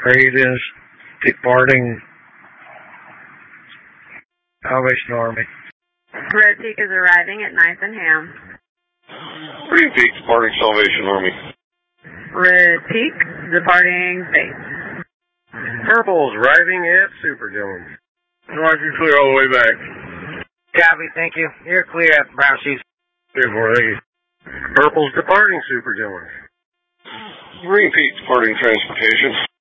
Grade is departing Salvation Army. Red Peak is arriving at 9th and Ham. Green Peak departing Salvation Army. Red Peak departing base. Purple's arriving at Super Jones. Roger, clear all the way back. Copy, thank you. You're clear at Brown Shoes. Clear for you. Purple's departing Super Jones. Green Peak departing transportation.